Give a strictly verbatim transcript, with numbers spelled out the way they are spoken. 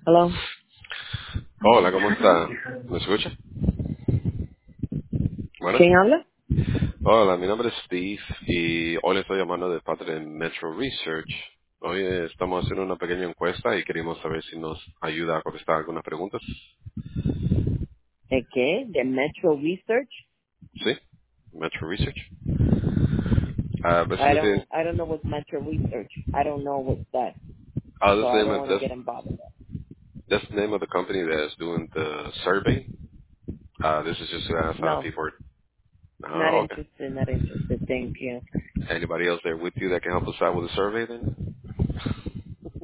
Hello. Hola, ¿cómo está? ¿Me escucha? Bueno. ¿Quién habla? Hola, mi nombre es Steve y hoy le estoy llamando de parte de Metro Research. Hoy eh, estamos haciendo una pequeña encuesta y queríamos saber si nos ayuda a contestar algunas preguntas. ¿De qué? ¿De Metro Research? ¿Sí? Metro Research. Uh, I basically, don't, I don't know what's Metro Research. I don't know what's that. uh, So that's, the I name don't of, want to that's, get involved. that's the name of the company that's doing the survey. Uh, this is just to ask how No, people are... not Oh, okay. interested, not interested. Thank you. Anybody else there with you that can help us out with the survey then?